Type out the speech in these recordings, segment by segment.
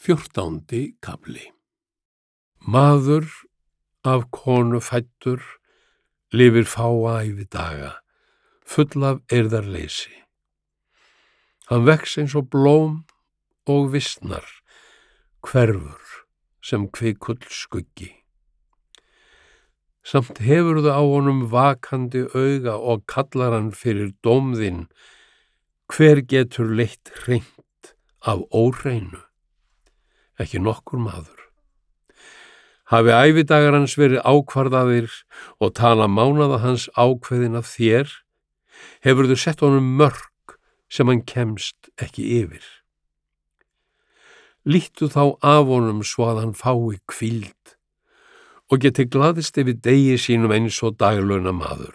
14. kafli. Maður af konu fæddur lifir fáa ævidaga, full af eirðarleysi. Hann vex eins og blóm og visnar, hverfur sem kvikull skuggi. Samt hefurðu á honum vakandi auga og kallar hann fyrir dóm þinn. Hver getur leitt hreint af óhreinu? Ekki nokkur maður. Hafi ævidagar hans verið ákvarðaðir og tala mánaða hans ákveðin af þér, hefurðu sett honum mörk sem hann kemst ekki yfir. Líttu þá af honum svo að hann fái hvíld og geti glaðist yfir degi sínum eins og daglauna maður.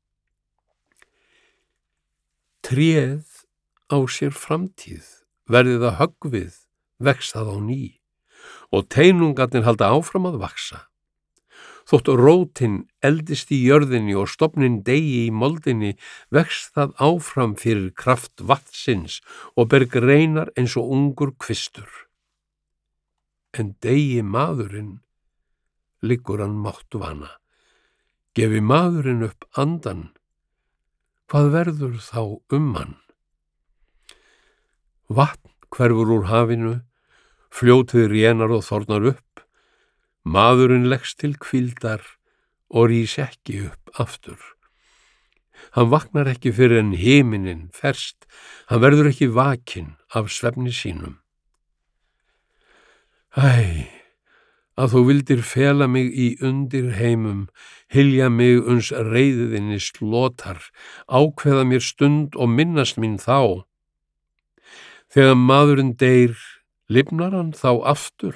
Tréð á sér framtíð, verði það höggvið, vex það á ný og teinungarnir halda áfram að vaxa. Þótt rótin eldist í jörðinni og stofnin deyi í moldinni, vex það áfram fyrir kraft vatnsins og ber greinar eins og ungur kvistur. En deyi maðurinn, liggur hann máttvana. Gefi maðurinn upp andan, hvað verður þá hann? Vatn hverfur úr hafinu, fljótið rénar og þornar upp, maðurinn leggst til hvíldar og rís ekki upp aftur. Hann vaknar ekki fyrr en himinin ferst, hann verður ekki vakinn af svefni sínum. Æ, að þú vildir fela mig í undirheimum, hylja mig uns reiðinni slotar, ákveða mér stund og minnast mín þá. Þegar maðurinn deyr, lifnar hann þá aftur?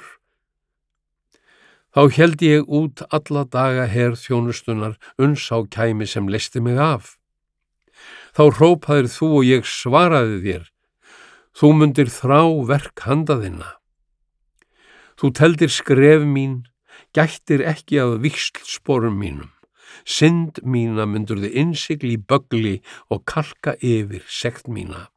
Þá held ég út alla daga herþjónustunnar, uns á kæmi sem leysti mig af. Þá hrópaðir þú og ég svaraði þér, þú mundir þrá verk handa þinna. Þú teldir skref mín, gættir ekki að víxlsporum mínum. Synd mína mundurðu innsigli í böggli og kalka yfir sekt mína.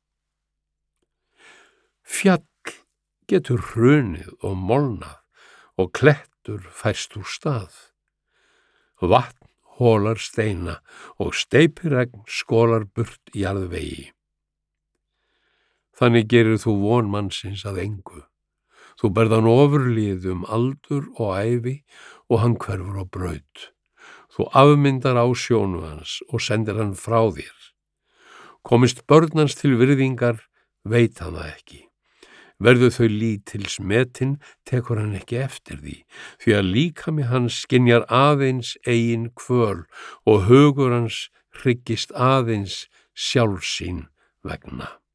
Fjall getur hrunið og molnað og klettur færst úr stað. Vatn holar steina og steypiregn skolar burt jarðvegi. Þannig gerir þú von mannsins að engu. Þú berð hann ofurlið aldur og ævi og hann hverfur á braut. Þú afmyndar á sjónu hans og sendir hann frá þér. Komist börn hans til virðingar, veit hann það ekki. Verður þau lítils metin, tekur hann ekki eftir því að líkami hans skynjar aðeins eigin kvöl og hugur hans hryggist aðeins sjálfs sín vegna.